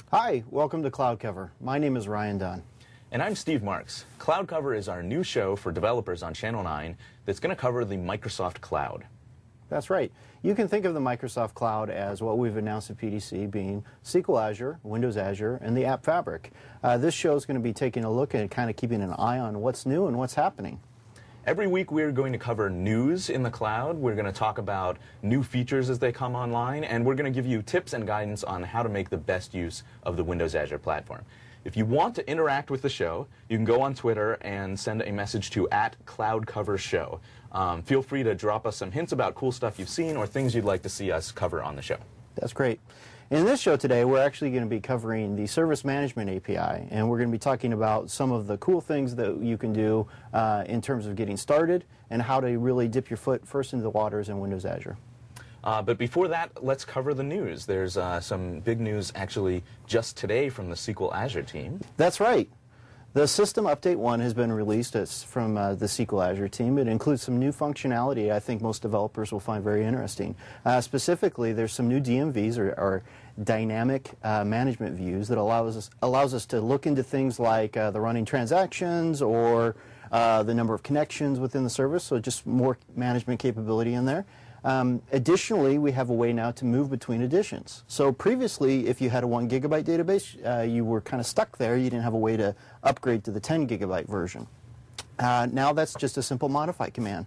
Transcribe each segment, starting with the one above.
Hi, welcome to Cloud Cover. My name is Ryan Dunn. And I'm Steve Marks. Cloud Cover is our new show for developers on Channel 9 that's going to cover the Microsoft Cloud. That's right. You can think of the Microsoft Cloud as what we've announced at PDC being SQL Azure, Windows Azure, and the App Fabric. This show is going to be taking a look at kind of keeping an eye on what's new and what's happening. Every week we're going to cover news in the cloud, we're going to talk about new features as they come online, and we're going to give you tips and guidance on how to make the best use of the Windows Azure platform. If you want to interact with the show, you can go on Twitter and send a message to @CloudCoverShow. Feel free to drop us some hints about cool stuff you've seen or things you'd like to see us cover on the show. That's great. In this show today, we're actually going to be covering the Service Management API, and we're going to be talking about some of the cool things that you can do in terms of getting started and how to really dip your foot first into the waters in Windows Azure. But before that, let's cover the news. There's some big news actually just today from the SQL Azure team. That's right. The System Update 1 has been released from the SQL Azure team. It includes some new functionality I think most developers will find very interesting. Specifically, there's some new DMVs, or dynamic management views, that allows us to look into things like the running transactions or the number of connections within the service, so just more management capability in there. Additionally, we have a way now to move between editions. So previously, if you had a 1 gigabyte database, you were kind of stuck there. You didn't have a way to upgrade to the 10 gigabyte version. Now that's just a simple modify command.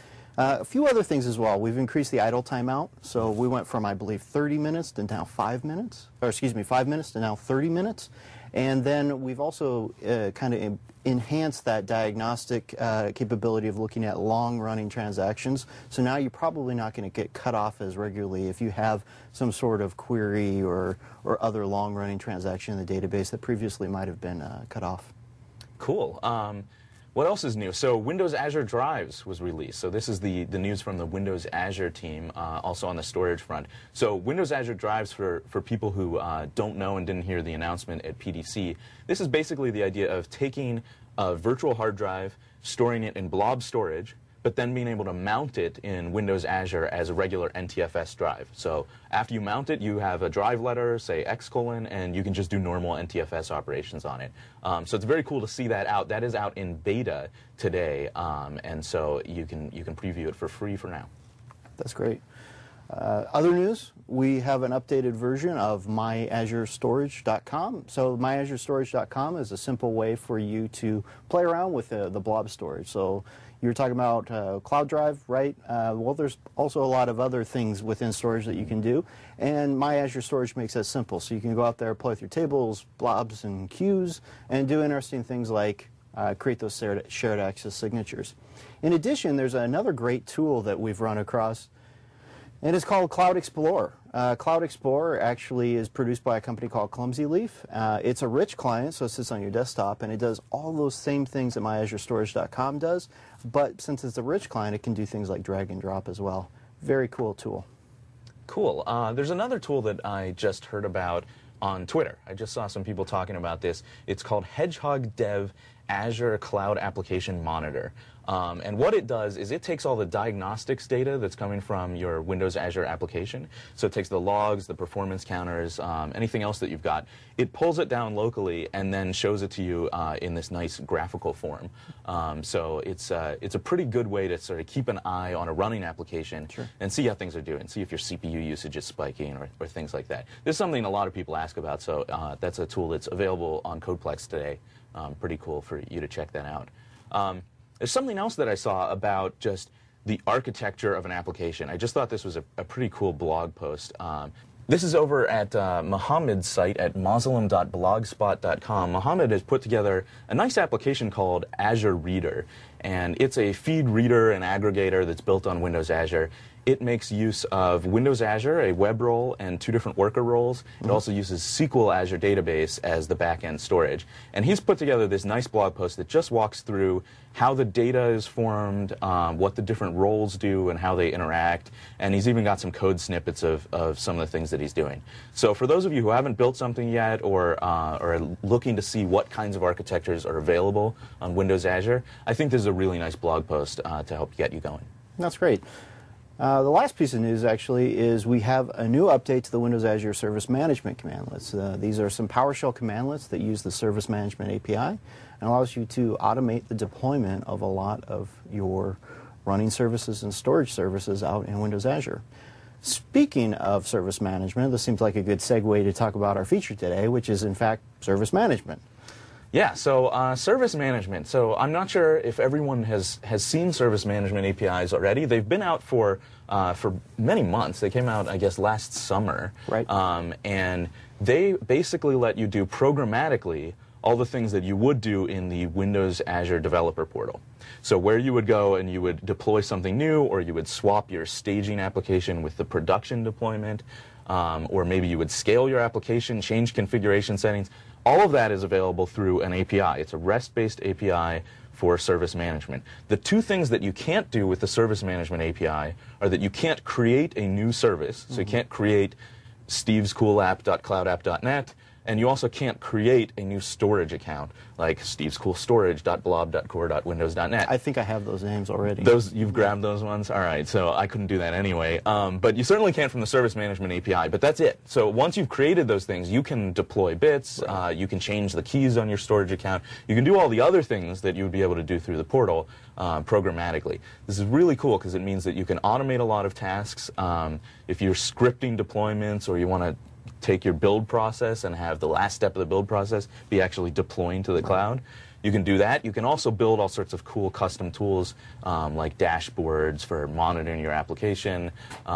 A few other things as well. We've increased the idle timeout. So we went from, I believe, 30 minutes to now 5 minutes. Or excuse me, 5 minutes to now 30 minutes. And then we've also kind of enhanced that diagnostic capability of looking at long-running transactions. So now you're probably not going to get cut off as regularly if you have some sort of query or other long-running transaction in the database that previously might have been cut off. Cool. What else is new? So Windows Azure Drives was released. So this is the news from the Windows Azure team, also on the storage front. So Windows Azure Drives, for people who don't know and didn't hear the announcement at PDC, this is basically the idea of taking a virtual hard drive, storing it in blob storage, but then being able to mount it in Windows Azure as a regular NTFS drive. So after you mount it, you have a drive letter, say X:, and you can just do normal NTFS operations on it. So it's very cool to see that out. That is out in beta today, and so you can preview it for free for now. That's great. Other news, we have an updated version of MyAzureStorage.com. So MyAzureStorage.com is a simple way for you to play around with the blob storage. So you were talking about Cloud Drive, right? Well, there's also a lot of other things within storage that you can do, and My Azure Storage makes that simple. So you can go out there, play with your tables, blobs, and queues, and do interesting things like create those shared access signatures. In addition, there's another great tool that we've run across, and it's called Cloud Explorer. Cloud Explorer actually is produced by a company called Clumsy Leaf. It's a rich client, so it sits on your desktop, and it does all those same things that MyAzureStorage.com does, but since it's a rich client, it can do things like drag and drop as well. Very cool tool. Cool. There's another tool that I just heard about on Twitter. I just saw some people talking about this. It's called Hedgehog Dev Azure Cloud Application Monitor. And what it does is it takes all the diagnostics data that's coming from your Windows Azure application. So it takes the logs, the performance counters, anything else that you've got. It pulls it down locally and then shows it to you in this nice graphical form. So it's a pretty good way to sort of keep an eye on a running application and see how things are doing, see if your CPU usage is spiking or things like that. This is something a lot of people ask about, so that's a tool that's available on Codeplex today. Pretty cool for you to check that out. There's something else that I saw about just the architecture of an application. I just thought this was a pretty cool blog post. This is over at Mohammed's site at moslem.blogspot.com. Mohammed has put together a nice application called Azure Reader, and it's a feed reader and aggregator that's built on Windows Azure. It makes use of Windows Azure, a web role, and 2 different worker roles. It also uses SQL Azure Database as the back-end storage. And he's put together this nice blog post that just walks through how the data is formed, what the different roles do, and how they interact. And he's even got some code snippets of some of the things that he's doing. So for those of you who haven't built something yet or are looking to see what kinds of architectures are available on Windows Azure, I think this is a really nice blog post to help get you going. That's great. The last piece of news actually is we have a new update to the Windows Azure Service Management commandlets. These are some PowerShell commandlets that use the Service Management API and allows you to automate the deployment of a lot of your running services and storage services out in Windows Azure. Speaking of service management, this seems like a good segue to talk about our feature today, which is in fact service management. Yeah, so service management. So I'm not sure if everyone has seen service management APIs already. They've been out for many months. They came out, I guess, last summer. Right. And they basically let you do programmatically all the things that you would do in the Windows Azure Developer Portal. So where you would go and you would deploy something new, or you would swap your staging application with the production deployment, or maybe you would scale your application, change configuration settings. All of that is available through an API. It's a REST-based API for service management. The two things that you can't do with the service management API are that you can't create a new service. So you can't create stevescoolapp.cloudapp.net, and you also can't create a new storage account like stevescoolstorage.blob.core.windows.net. I think I have those names already. You've grabbed those ones? All right, so I couldn't do that anyway. But you certainly can from the Service Management API, but that's it. So once you've created those things, you can deploy bits, you can change the keys on your storage account, you can do all the other things that you would be able to do through the portal programmatically. This is really cool because it means that you can automate a lot of tasks. If you're scripting deployments or you want to take your build process and have the last step of the build process be actually deploying to the cloud, you can do that. You can also build all sorts of cool custom tools like dashboards for monitoring your application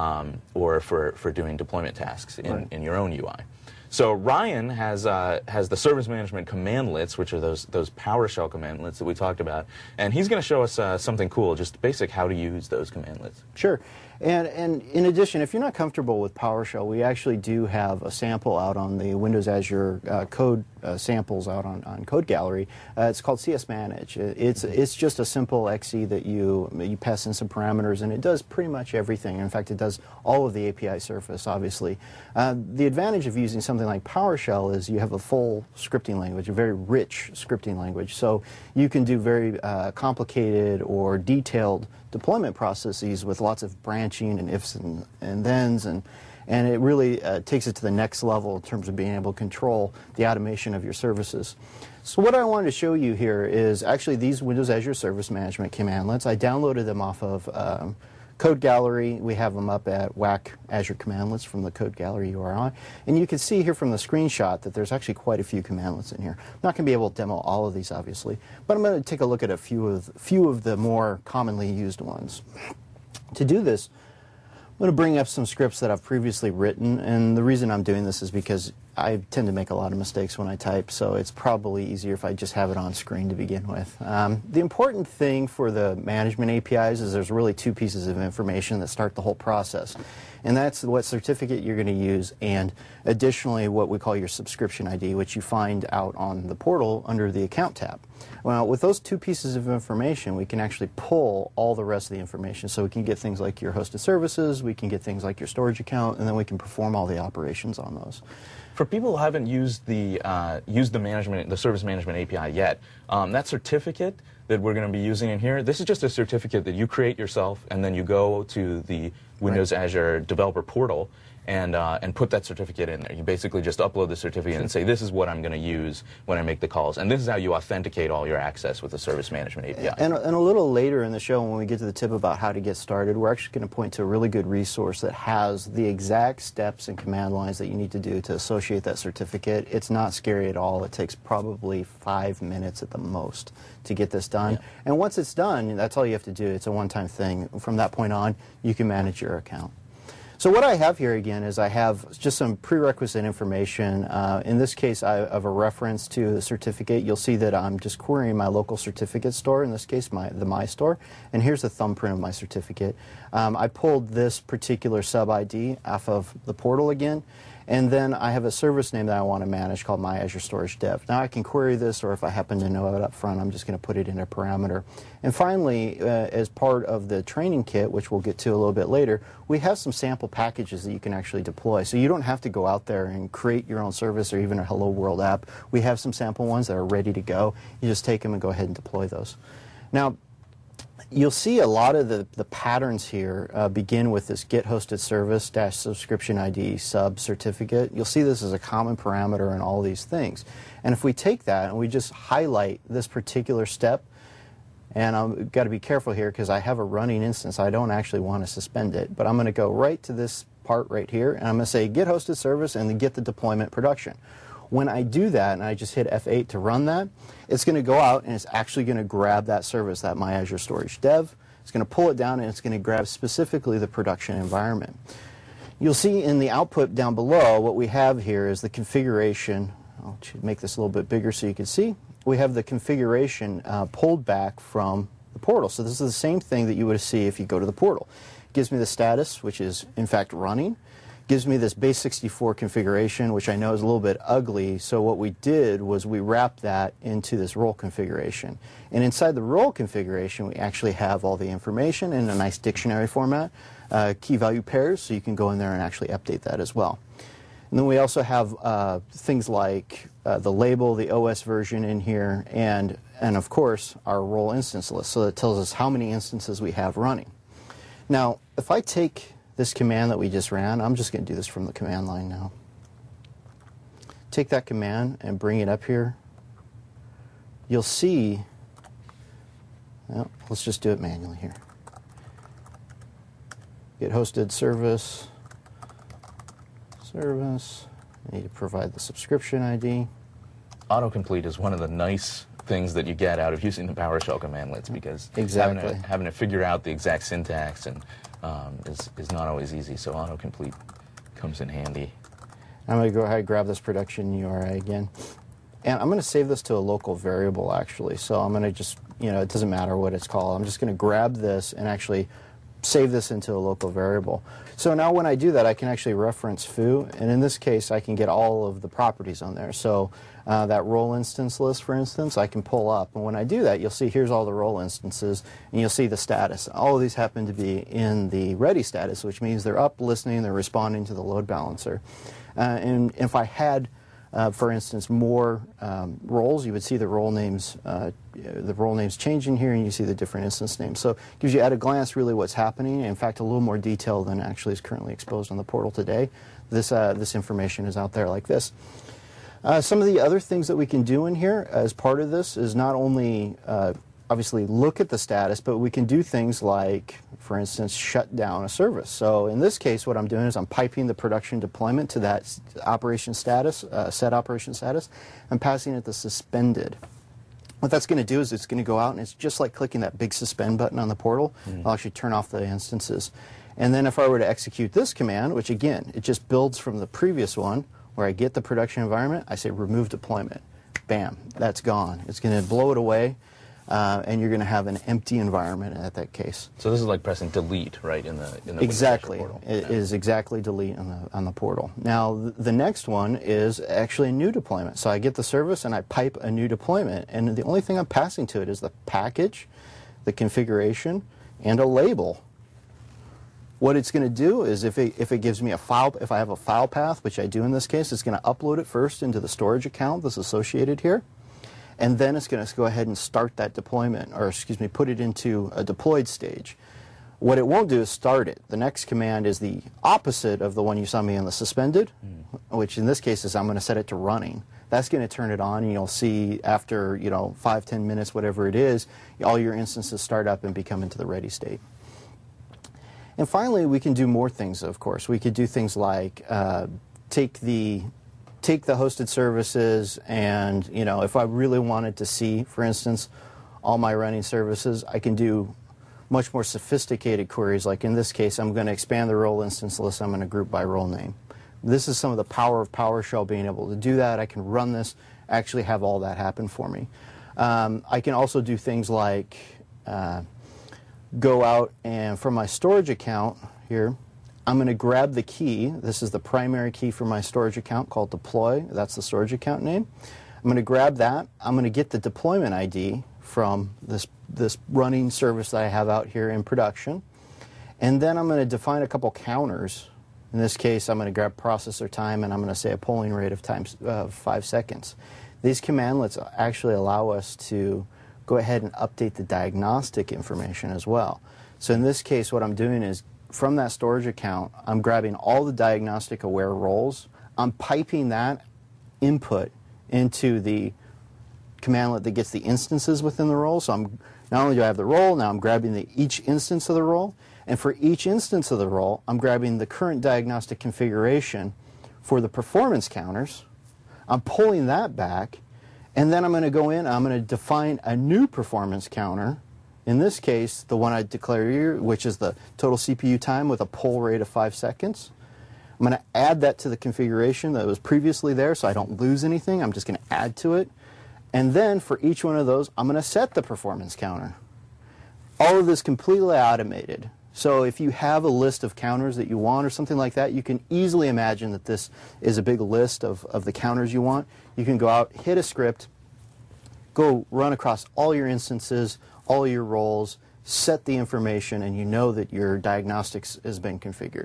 or for doing deployment tasks in your own UI. So Ryan has the service management commandlets, which are those PowerShell commandlets that we talked about, and he's going to show us something cool, just basic how to use those commandlets. Sure. And in addition, if you're not comfortable with PowerShell, we actually do have a sample out on the Windows Azure code samples out on Code Gallery. It's called CS Manage. It's just a simple XE that you pass in some parameters, and it does pretty much everything. In fact, it does all of the API surface, obviously. The advantage of using something like PowerShell is you have a full scripting language, a very rich scripting language. So you can do very complicated or detailed deployment processes with lots of branching and ifs and thens, and it really takes it to the next level in terms of being able to control the automation of your services. So what I wanted to show you here is actually these Windows Azure Service Management commandlets. I downloaded them off of Code Gallery. We have them up at WAC Azure Commandlets from the Code Gallery URI. And you can see here from the screenshot that there's actually quite a few commandlets in here. I'm not going to be able to demo all of these, obviously, but I'm going to take a look at a few of the more commonly used ones. To do this, I'm going to bring up some scripts that I've previously written, and the reason I'm doing this is because I tend to make a lot of mistakes when I type, so it's probably easier if I just have it on screen to begin with. The important thing for the management APIs is there's really two pieces of information that start the whole process, and that's what certificate you're going to use, and additionally what we call your subscription ID, which you find out on the portal under the Account tab. Well, with those two pieces of information, we can actually pull all the rest of the information. So we can get things like your hosted services, we can get things like your storage account, and then we can perform all the operations on those. For people who haven't used the service management API yet, that certificate that we're going to be using in here, this is just a certificate that you create yourself, and then you go to the Windows Azure Developer Portal and put that certificate in there. You basically just upload the certificate and say, this is what I'm going to use when I make the calls. And this is how you authenticate all your access with the Service Management API. And a little later in the show, when we get to the tip about how to get started, we're actually going to point to a really good resource that has the exact steps and command lines that you need to do to associate that certificate. It's not scary at all. It takes probably 5 minutes at the most to get this done. Yeah. And once it's done, that's all you have to do. It's a one-time thing. From that point on, you can manage your account. So what I have here again is I have just some prerequisite information. In this case, I have a reference to the certificate. You'll see that I'm just querying my local certificate store, in this case the My Store, and here's a thumbprint of my certificate. I pulled this particular sub-ID off of the portal again, and then I have a service name that I want to manage called My Azure Storage Dev. Now I can query this, or if I happen to know it up front, I'm just going to put it in a parameter. And finally, as part of the training kit, which we'll get to a little bit later, we have some sample packages that you can actually deploy. So you don't have to go out there and create your own service or even a Hello World app. We have some sample ones that are ready to go. You just take them and go ahead and deploy those. Now, You'll see a lot of the patterns here begin with this get hosted service dash subscription ID sub certificate. You'll see this as a common parameter in all these things. And if we take that and we just highlight this particular step, and I've got to be careful here because I have a running instance. I don't actually want to suspend it, but I'm going to go right to this part right here, and I'm going to say get hosted service and then get the deployment production. When I do that and I just hit F8 to run that, it's going to go out and it's actually going to grab that service, that My Azure Storage Dev. It's going to pull it down and it's going to grab specifically the production environment. You'll see in the output down below what we have here is the configuration. I'll make this a little bit bigger so you can see. We have the configuration pulled back from the portal. So this is the same thing that you would see if you go to the portal. It gives me the status, which is in fact running. Gives me this base64 configuration, which I know is a little bit ugly. So what we did was we wrapped that into this role configuration. And inside the role configuration, we actually have all the information in a nice dictionary format, key value pairs, so you can go in there and actually update that as well. And then we also have things like the label, the OS version in here, and of course our role instance list. So that tells us how many instances we have running. Now, if I take this command that we just ran, I'm just going to do this from the command line now. Take that command and bring it up here. You'll see, well, let's just do it manually here. Get hosted service. I need to provide the subscription ID. Autocomplete is one of the nice things that you get out of using the PowerShell commandlets, because having to figure out the exact syntax and is not always easy, so autocomplete comes in handy. I'm going to go ahead and grab this production URI again. And I'm going to save this to a local variable, actually. So I'm going to just, it doesn't matter what it's called. I'm just going to grab this and actually save this into a local variable. So now when I do that, I can actually reference foo, and in this case, I can get all of the properties on there. So that role instance list, for instance, I can pull up. And when I do that, you'll see here's all the role instances, and you'll see the status. All of these happen to be in the ready status, which means they're up, listening, they're responding to the load balancer. And if I had, for instance, more roles, you would see the role names changing here, and you see the different instance names. So it gives you at a glance really what's happening. In fact, a little more detail than actually is currently exposed on the portal today. This information is out there like this. Some of the other things that we can do in here as part of this is not only obviously look at the status, but we can do things like, for instance, shut down a service. So in this case, what I'm doing is I'm piping the production deployment to that operation status, set operation status, and passing it the suspended. What that's going to do is it's going to go out, and it's just like clicking that big suspend button on the portal. I'll actually turn off the instances. And then if I were to execute this command, which again, it just builds from the previous one, where I get the production environment, I say remove deployment. Bam, that's gone. It's going to blow it away, and you're going to have an empty environment at that case. So this is like pressing delete, right, in the exactly. portal. It is exactly delete on the portal. Now, the next one is actually a new deployment. So I get the service, and I pipe a new deployment, and the only thing I'm passing to it is the package, the configuration, and a label. What it's going to do is if it gives me a file, if I have a file path, which I do in this case, it's going to upload it first into the storage account that's associated here, and then it's going to go ahead and start that deployment, or excuse me, put it into a deployed stage. What it won't do is start it. The next command is the opposite of the one you saw me in the suspended, which in this case is I'm going to set it to running. That's going to turn it on, and you'll see after 5-10 minutes, whatever it is, all your instances start up and become into the ready state. And finally, we can do more things, of course. We could do things like take the hosted services, and if I really wanted to see, for instance, all my running services, I can do much more sophisticated queries. Like in this case, I'm going to expand the role instance list. I'm going to group by role name. This is some of the power of PowerShell being able to do that. I can run this, actually have all that happen for me. I can also do things like go out, and from my storage account here, I'm going to grab the key. This is the primary key for my storage account called deploy. That's the storage account name. I'm going to grab that. I'm going to get the deployment ID from this running service that I have out here in production. And then I'm going to define a couple counters. In this case, I'm going to grab processor time, and I'm going to say a polling rate of 5 seconds. These commandlets actually allow us to go ahead and update the diagnostic information as well. So in this case, what I'm doing is, from that storage account, I'm grabbing all the diagnostic aware roles, I'm piping that input into the commandlet that gets the instances within the role. So not only do I have the role, now I'm grabbing each instance of the role, and for each instance of the role, I'm grabbing the current diagnostic configuration for the performance counters, I'm pulling that back, and then I'm going to go in, I'm going to define a new performance counter. In this case, the one I declare here, which is the total CPU time with a pull rate of 5 seconds. I'm going to add that to the configuration that was previously there so I don't lose anything. I'm just going to add to it. And then for each one of those, I'm going to set the performance counter. All of this completely automated. So if you have a list of counters that you want or something like that, you can easily imagine that this is a big list of the counters you want. You can go out, hit a script, go run across all your instances, all your roles, set the information, and you know that your diagnostics has been configured.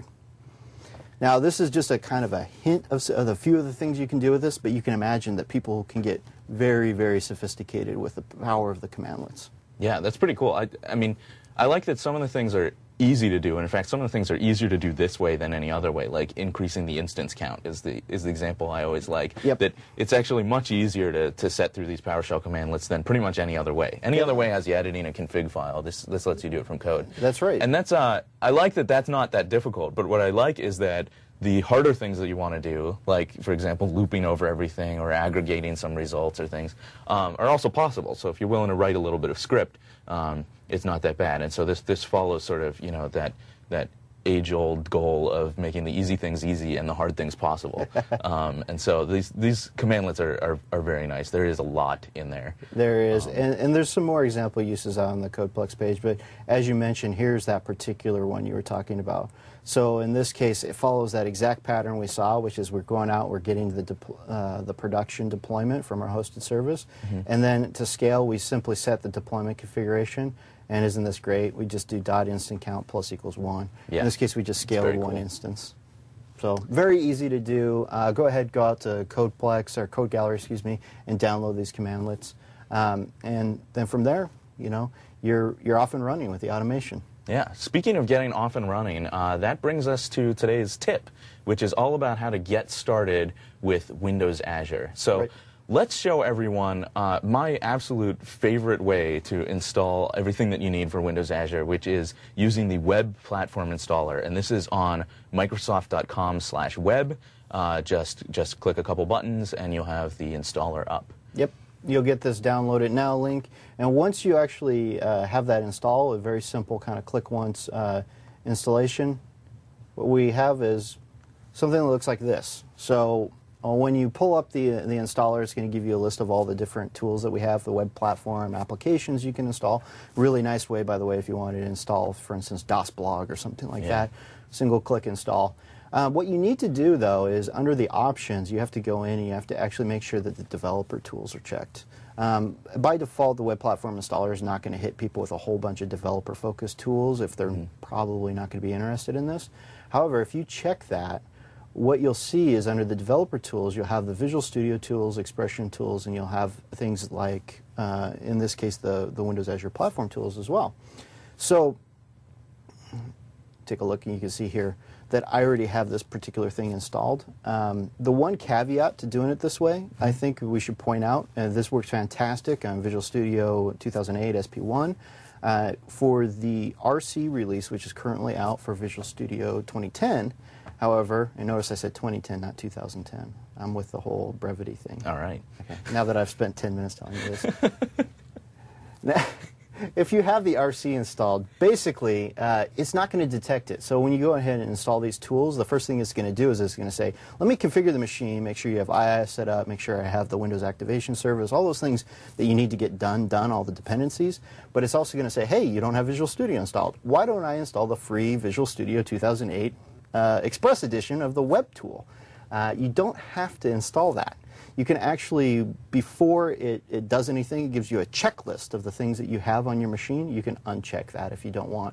Now, this is just a kind of a hint of a few of the things you can do with this, but you can imagine that people can get very, very sophisticated with the power of the commandlets. Yeah, that's pretty cool. I mean, I like that some of the things are easy to do, and in fact, some of the things are easier to do this way than any other way, like increasing the instance count is the example I always like. Yep. That it's actually much easier to set through these PowerShell commandlets than pretty much any other way. Any other way has you editing a config file. This lets you do it from code. That's right. And that's I like that that's not that difficult, but what I like is that the harder things that you want to do, like, for example, looping over everything or aggregating some results or things, are also possible. So if you're willing to write a little bit of script, it's not that bad. And so this follows sort of, you know, that age-old goal of making the easy things easy and the hard things possible. And so these commandlets are very nice. There is a lot in there. There is, and there's some more example uses on the CodePlex page, but as you mentioned, here's that particular one you were talking about. So in this case, it follows that exact pattern we saw, which is we're going out, we're getting the production deployment from our hosted service, and then to scale, we simply set the deployment configuration. And isn't this great? We just do .instant count plus equals 1. Yeah. In this case, we just scaled one cool. instance. So very easy to do. Go ahead, go out to CodePlex or Code Gallery, excuse me, and download these commandlets. And then from there, you know, you're off and running with the automation. Yeah. Speaking of getting off and running, that brings us to today's tip, which is all about how to get started with Windows Azure. So. Right. Let's show everyone my absolute favorite way to install everything that you need for Windows Azure, which is using the Web Platform Installer. And this is on Microsoft.com/web. Just click a couple buttons and you'll have the installer up. Yep. You'll get this download it now link. And once you actually have that install, a very simple kind of click once installation, what we have is something that looks like this. So when you pull up the installer, it's going to give you a list of all the different tools that we have, the web platform applications you can install. Really nice way, by the way, if you wanted to install, for instance, DOSBlog or something like that. Single click install. What you need to do, though, is under the options, you have to go in and you have to actually make sure that the developer tools are checked. By default, the web platform installer is not going to hit people with a whole bunch of developer-focused tools if they're probably not going to be interested in this. However, if you check that, what you'll see is under the developer tools, you'll have the Visual Studio tools, expression tools, and you'll have things like, in this case, the Windows Azure Platform tools as well. So take a look and you can see here that I already have this particular thing installed. The one caveat to doing it this way, I think we should point out, and this works fantastic on Visual Studio 2008 SP1. For the RC release, which is currently out for Visual Studio 2010, however, and notice I said 2010, not 2010. I'm with the whole brevity thing. All right. Okay. Now that I've spent 10 minutes telling you this. Now, if you have the RC installed, basically, it's not going to detect it. So when you go ahead and install these tools, the first thing it's going to do is it's going to say, let me configure the machine, make sure you have IIS set up, make sure I have the Windows Activation Service, all those things that you need to get done, all the dependencies. But it's also going to say, hey, you don't have Visual Studio installed. Why don't I install the free Visual Studio 2008 Express edition of the web tool? You don't have to install that. You can actually, before it does anything, it gives you a checklist of the things that you have on your machine. You can uncheck that if you don't want.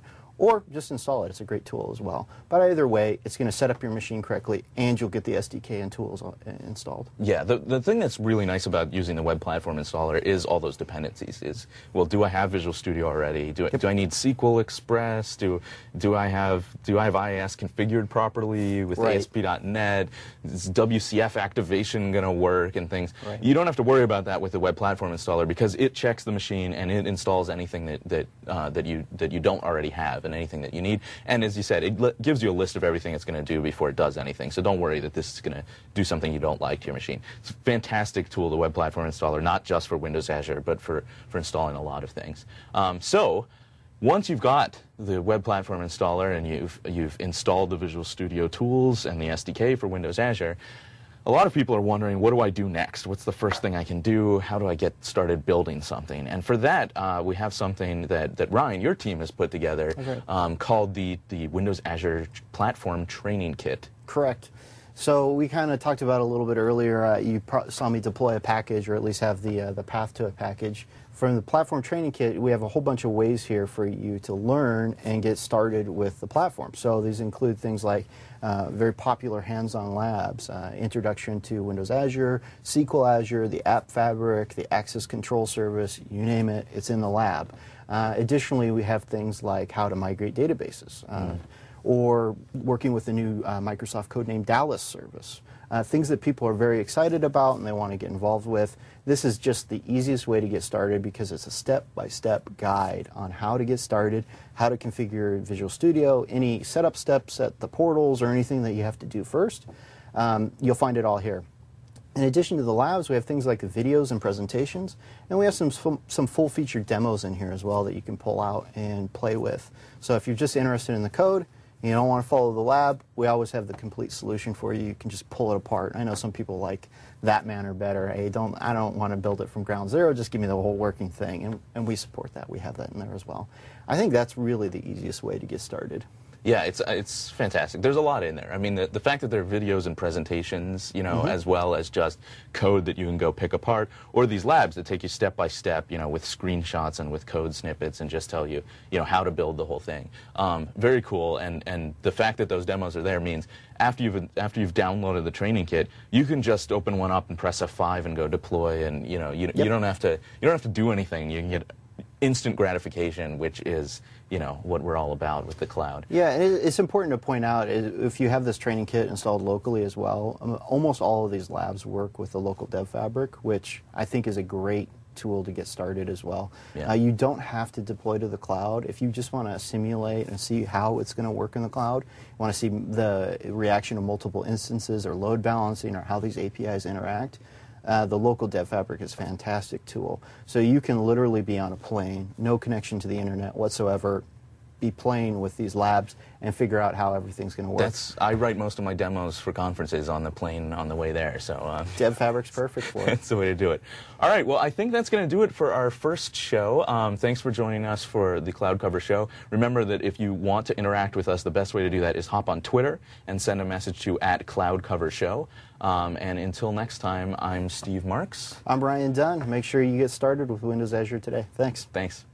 or just install it. It's a great tool as well. But either way, it's going to set up your machine correctly, and you'll get the SDK and tools installed. Yeah, the thing that's really nice about using the web platform installer is all those dependencies. Is, well, do I have Visual Studio already? Do I need SQL Express? Do I have IIS configured properly with Right. ASP.NET? Is WCF activation going to work and things? Right. You don't have to worry about that with the web platform installer because it checks the machine and it installs anything that you don't already have and anything that you need. And as you said, it gives you a list of everything it's going to do before it does anything. So don't worry that this is going to do something you don't like to your machine. It's a fantastic tool, the web platform installer, not just for Windows Azure, but for installing a lot of things. So once you've got the web platform installer and you've installed the Visual Studio tools and the SDK for Windows Azure, a lot of people are wondering, what do I do next? What's the first thing I can do? How do I get started building something? And for that, we have something that Ryan, your team, has put together called the Windows Azure Platform Training Kit. Correct. So we kind of talked about it a little bit earlier. You saw me deploy a package, or at least have the path to a package. From the Platform Training Kit, we have a whole bunch of ways here for you to learn and get started with the platform. So these include things like very popular hands-on labs, introduction to Windows Azure, SQL Azure, the App Fabric, the Access Control Service, you name it, it's in the lab. Additionally, we have things like how to migrate databases, or working with the new Microsoft Codename Dallas service. Things that people are very excited about and they want to get involved with. This is just the easiest way to get started because it's a step-by-step guide on how to get started, how to configure Visual Studio, any setup steps at the portals or anything that you have to do first. You'll find it all here. In addition to the labs, we have things like the videos and presentations, and we have some full-featured demos in here as well that you can pull out and play with. So if you're just interested in the code, you don't want to follow the lab, we always have the complete solution for you. You can just pull it apart. I know some people like that manner better. Hey, I don't want to build it from ground zero, just give me the whole working thing. And we support that. We have that in there as well. I think that's really the easiest way to get started. Yeah, it's fantastic. There's a lot in there. I mean, the fact that there are videos and presentations, you know, as well as just code that you can go pick apart, or these labs that take you step by step, you know, with screenshots and with code snippets and just tell you, you know, how to build the whole thing. Very cool. And the fact that those demos are there means after you've downloaded the training kit, you can just open one up and press F5 and go deploy, and you know, you don't have to do anything. You can get instant gratification, which is, you know, what we're all about with the cloud. Yeah, and it's important to point out, if you have this training kit installed locally as well, almost all of these labs work with the local dev fabric, which I think is a great tool to get started as well. Yeah. You don't have to deploy to the cloud. If you just want to simulate and see how it's going to work in the cloud, you want to see the reaction of multiple instances or load balancing or how these APIs interact, the local dev fabric is a fantastic tool. So you can literally be on a plane, no connection to the internet whatsoever, be playing with these labs and figure out how everything's going to work. I write most of my demos for conferences on the plane on the way there, so Dev Fabric's perfect for it. that's the way to do it. All right, well, I think that's going to do it for our first show. Thanks for joining us for the Cloud Cover Show. Remember that if you want to interact with us, the best way to do that is hop on Twitter and send a message to @CloudCoverShow. And until next time, I'm Steve Marks. I'm Ryan Dunn. Make sure you get started with Windows Azure today. Thanks. Thanks.